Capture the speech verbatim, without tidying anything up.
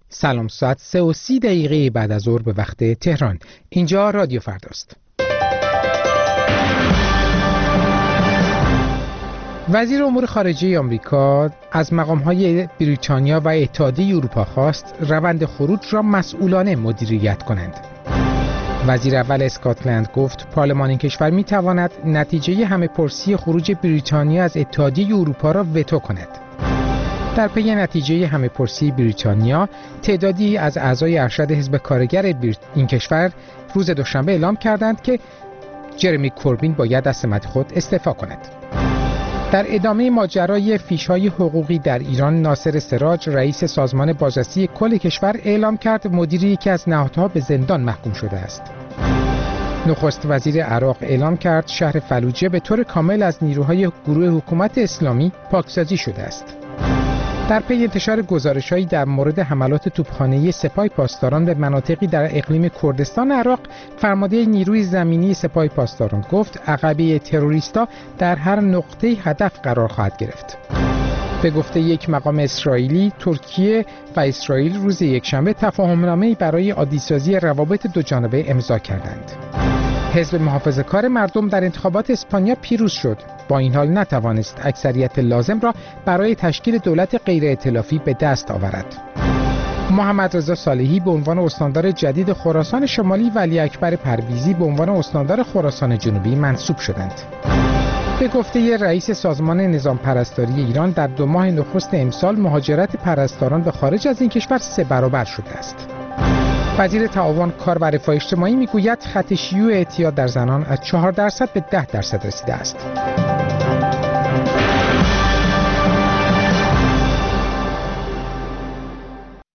سلام، ساعت سه و سی دقیقه بعد از ظهر به وقت تهران. اینجا رادیو فرداست. وزیر امور خارجه آمریکا از مقام‌های بریتانیا و اتحادیه اروپا خواست روند خروج را مسئولانه مدیریت کنند. وزیر اول اسکاتلند گفت پارلمان این کشور می‌تواند نتیجه همه‌پرسی خروج بریتانیا از اتحادیه اروپا را وتو کند. در پی نتیجه همه‌پرسی بریتانیا، تعدادی از اعضای ارشد حزب کارگر این کشور روز دوشنبه اعلام کردند که جرمی کوربین باید از سمت خود استعفا کند. در ادامه ماجرای فیش‌های حقوقی در ایران، ناصر سراج رئیس سازمان بازرسی کل کشور اعلام کرد مدیر یکی از نهادها به زندان محکوم شده است. نخست وزیر عراق اعلام کرد شهر فلوجه به طور کامل از نیروهای گروه حکومت اسلامی پاکسازی شده است. در پی انتشار گزارش‌هایی در مورد حملات توپخانه‌ای سپاه پاسداران به مناطقی در اقلیم کردستان عراق، فرمانده نیروی زمینی سپاه پاسداران گفت عقبه تروریستا در هر نقطه هدف قرار خواهد گرفت. به گفته یک مقام اسرائیلی، ترکیه و اسرائیل روز یکشنبه تفاهم‌نامه‌ای برای عادی‌سازی روابط دوجانبه امضا کردند. حزب محافظه‌کار مردم در انتخابات اسپانیا پیروز شد. با این حال نتوانست اکثریت لازم را برای تشکیل دولت غیر ائتلافی به دست آورد. محمد رضا صالحی به عنوان استاندار جدید خراسان شمالی و علی اکبر پرویزی به عنوان استاندار خراسان جنوبی منصوب شدند. به گفته رئیس سازمان نظام پرستاری ایران، در دو ماه نخست امسال مهاجرت پرستاران به خارج از این کشور سه برابر شده است. وزیر تعاون، کار و رفاه اجتماعی میگوید خط شیوع اعتیاد در زنان از چهار درصد به ده درصد رسیده است.